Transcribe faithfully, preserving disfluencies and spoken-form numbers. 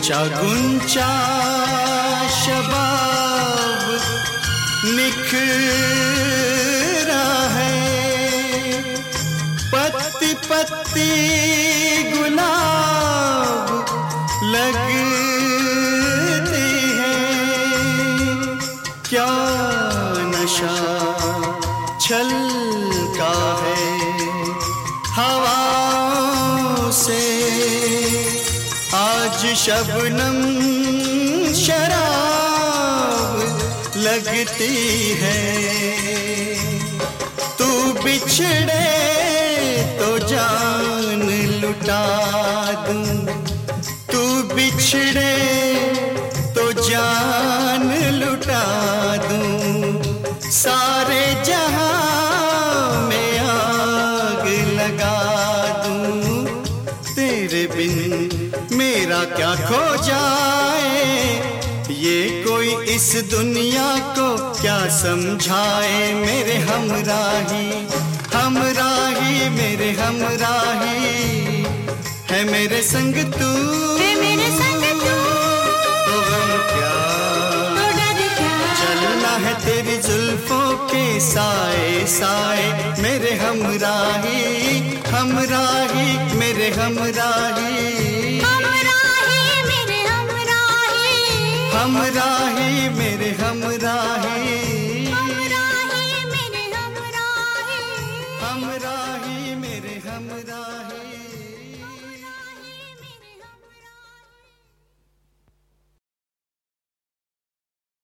गुंचा गुंचा शबाब निखरा है, पत्ती पत्ती गुलाब लगती है। क्या नशा छलका है हवाओं से, आज शबनम शराब लगती है। तू बिछड़े तो जान लुटा दूं, तू बिछड़े तो जान लुटा दूं, सारे जहां में आग लगा दूं। तेरे बिन मेरा क्या खो जाए, ये कोई इस दुनिया को क्या समझाए। मेरे हमराही हमराही मेरे हमराही, है मेरे संग तू, है मेरे संग तू, तो गम क्या, तो डर क्या, चलना है तेरी जुल्फों के साए साए। मेरे हमराही हमराही मेरे हमराही, हमराही मेरे हमराही, हमराही मेरे